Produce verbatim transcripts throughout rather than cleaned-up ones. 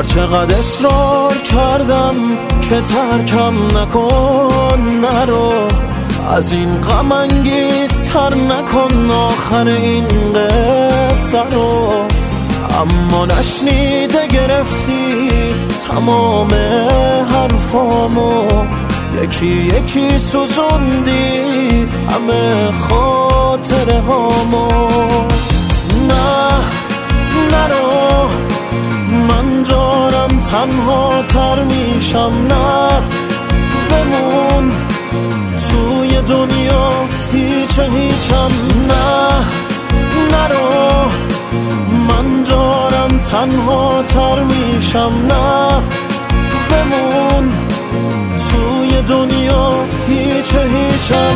هر چقدر اصرار کردم که ترکم نکن، نرو از این غم انگیزتر نکن آخر این قصه رو. اما نشنیده گرفتی تمام حرفامو، یکی یکی سوزوندی همه خاطره هامو. نه نرو من دارم تنها تر میشم، نه بمون توی دنیا هیچ هیچم. نه نرو من دارم تنها تر میشم، نه بمون توی دنیا هیچ هیچم.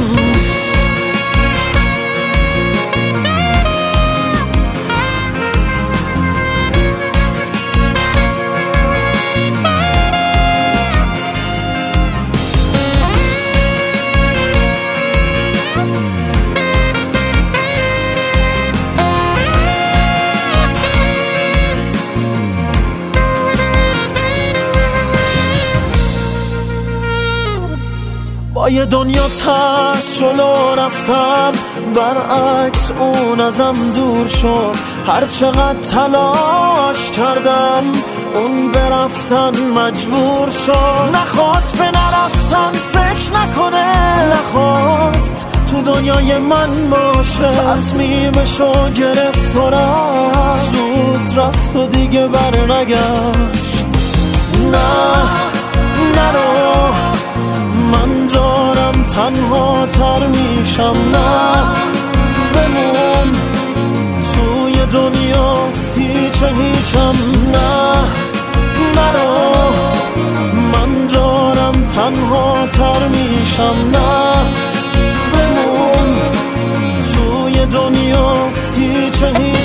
با یه دنیا ترس جلو رفتم، برعکس اون ازم دور شد. هر چقدر تلاش کردم اون برفتن مجبور شد. نخواست به نرفتن فکر نکنه، نخواست تو دنیای من باشه. تصمیمشو گرفت و رفت، زود رفت و دیگه بر نگشت. نه نرو من دارم تنها تر میشم، نه بمون توی دنیا هیچ هیچم. نه نرو من دارم تنها تر میشم، نه بمون توی دنیا هیچ هیچم.